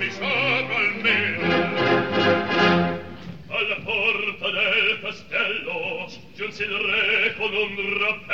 sopra almeno. Alla porta del castello giunse il re con un